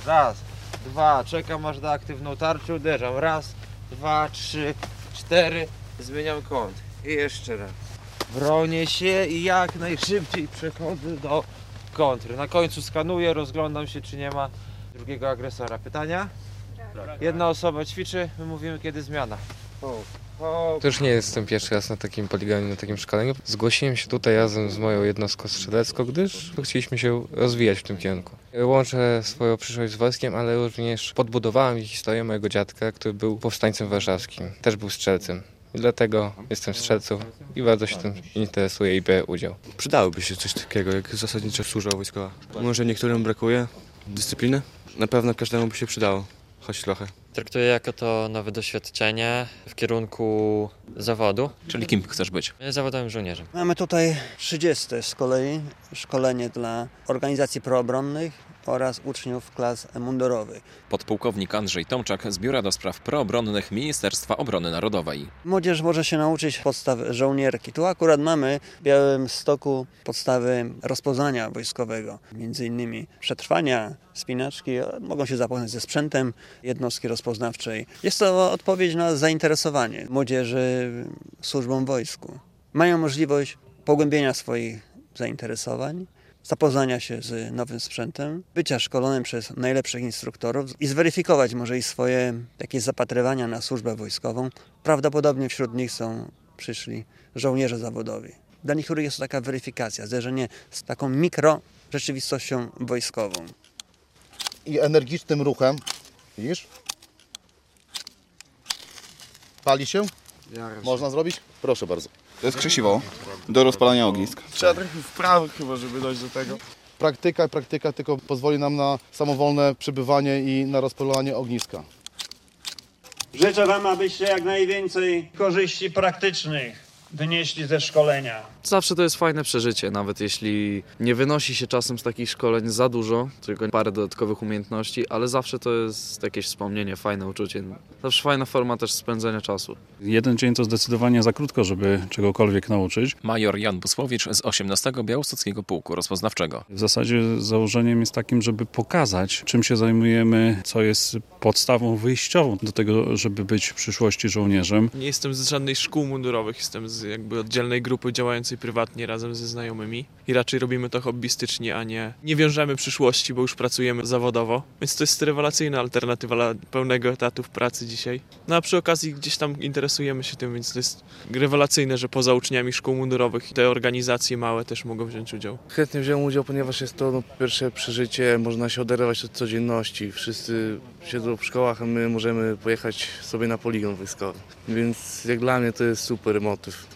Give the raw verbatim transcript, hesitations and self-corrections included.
Raz, dwa, czekam aż da aktywną tarczę, uderzam. Raz, dwa, trzy, cztery, zmieniam kąt. I jeszcze raz. Bronię się i jak najszybciej przechodzę do kontry. Na końcu skanuję, rozglądam się, czy nie ma drugiego agresora. Pytania? Jedna osoba ćwiczy, my mówimy, kiedy zmiana. Ho, ho. To już nie jestem pierwszy raz na takim poligonie, na takim szkoleniu. Zgłosiłem się tutaj razem z moją jednostką strzelecką, gdyż chcieliśmy się rozwijać w tym kierunku. Łączę swoją przyszłość z wojskiem, ale również podbudowałem historię mojego dziadka, który był powstańcem warszawskim. Też był strzelcem. I dlatego jestem strzelcą i bardzo się tym interesuję i biorę udział. Przydałoby się coś takiego, jak zasadnicza służba wojskowa. Może niektórym brakuje dyscypliny? Na pewno każdemu by się przydało, choć trochę. Traktuję jako to nowe doświadczenie w kierunku zawodu. Czyli kim chcesz być? Zawodowym żołnierzem. Mamy tutaj trzydzieste z kolei szkolenie dla organizacji proobronnych oraz uczniów klas mundurowych. Podpułkownik Andrzej Tomczak z Biura do Spraw Proobronnych Ministerstwa Obrony Narodowej. Młodzież może się nauczyć podstaw żołnierki. Tu akurat mamy w Białymstoku podstawy rozpoznania wojskowego, między innymi przetrwania, spinaczki, mogą się zapoznać ze sprzętem jednostki rozpoznawczej. Jest to odpowiedź na zainteresowanie młodzieży służbą w wojsku. Mają możliwość pogłębienia swoich zainteresowań, zapoznania się z nowym sprzętem, bycia szkolonym przez najlepszych instruktorów i zweryfikować może i swoje jakieś zapatrywania na służbę wojskową. Prawdopodobnie wśród nich są przyszli żołnierze zawodowi. Dla niektórych jest to taka weryfikacja, zderzenie z taką mikro rzeczywistością wojskową. I energicznym ruchem, widzisz? Pali się? Można zrobić? Proszę bardzo. To jest krzesiwo do rozpalania ognisk. Trzeba trochę wprawy chyba, żeby dojść do tego. Praktyka, praktyka tylko pozwoli nam na samowolne przebywanie i na rozpalanie ogniska. Życzę Wam, abyście jak najwięcej korzyści praktycznych wynieśli ze szkolenia. Zawsze to jest fajne przeżycie, nawet jeśli nie wynosi się czasem z takich szkoleń za dużo, tylko parę dodatkowych umiejętności, ale zawsze to jest jakieś wspomnienie, fajne uczucie. Zawsze fajna forma też spędzenia czasu. Jeden dzień to zdecydowanie za krótko, żeby czegokolwiek nauczyć. Major Jan Busłowicz z osiemnastego Białostockiego Pułku Rozpoznawczego. W zasadzie założeniem jest takim, żeby pokazać, czym się zajmujemy, co jest podstawą wyjściową do tego, żeby być w przyszłości żołnierzem. Nie jestem z żadnej szkół mundurowych, jestem z jakby oddzielnej grupy działającej prywatnie razem ze znajomymi i raczej robimy to hobbystycznie, a nie nie wiążemy przyszłości, bo już pracujemy zawodowo, więc to jest rewelacyjna alternatywa dla pełnego etatu w pracy dzisiaj. No a przy okazji gdzieś tam interesujemy się tym, więc to jest rewelacyjne, że poza uczniami szkół mundurowych te organizacje małe też mogą wziąć udział. Chętnie wziąłem udział, ponieważ jest to no, pierwsze przeżycie, można się oderwać od codzienności. Wszyscy siedzą w szkołach, a my możemy pojechać sobie na poligon wojskowy, więc jak dla mnie to jest super motyw.